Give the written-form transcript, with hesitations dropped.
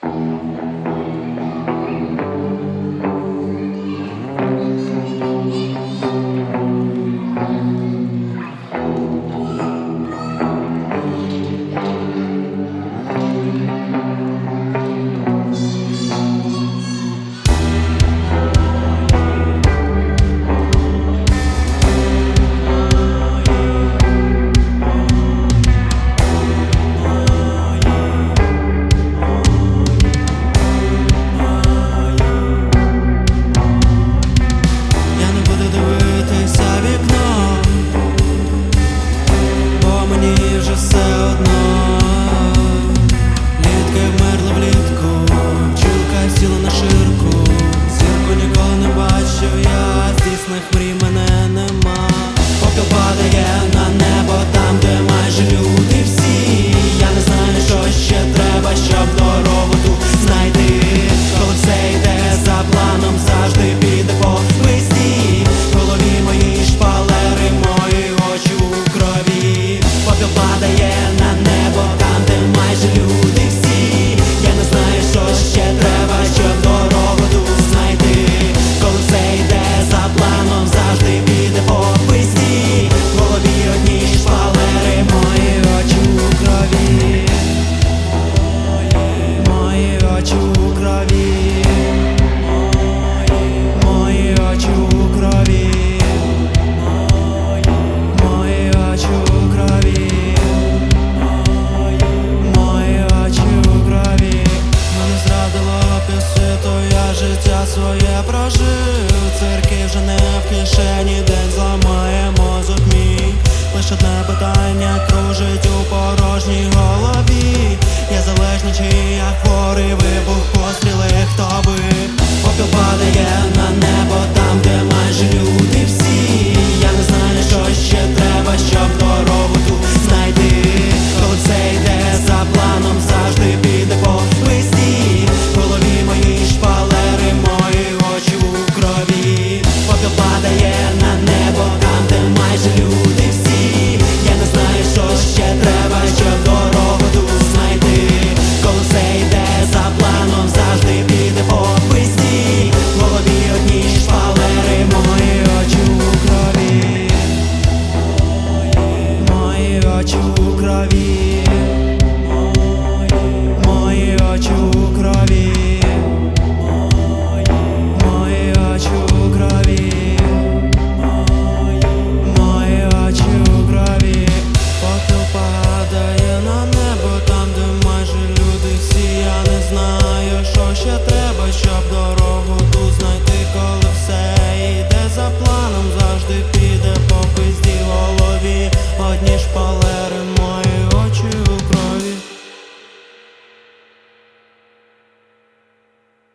Своє прожив, цирки вже не в кишені, день зламає мозок мій. Лише одне питання кружить у порожній голові. Я залежний, чи я хворий, вибух, постріли, хто би. Попіл падає на небо там, де майже люди всі. Я не знаю, що ще треба, щоб дорогу ту знайти. Коли все йде за планом, завжди піде по листі. В голові мої шпалери, мої очі у крові. Попіл падає на небо там, де майже люди всі. Я не знаю, що ще треба, щоб дорогу ту знайти. Коли все йде за планом, завжди піде по листі. В голові одні шпалери, мої очі у крові. Мої очі у крові. Мої очі у крові. Мої очі у крові. Мої очі у крові. Попіл падає на небо там, де майже люди всі. Я не знаю, що ще треба, щоб дорогу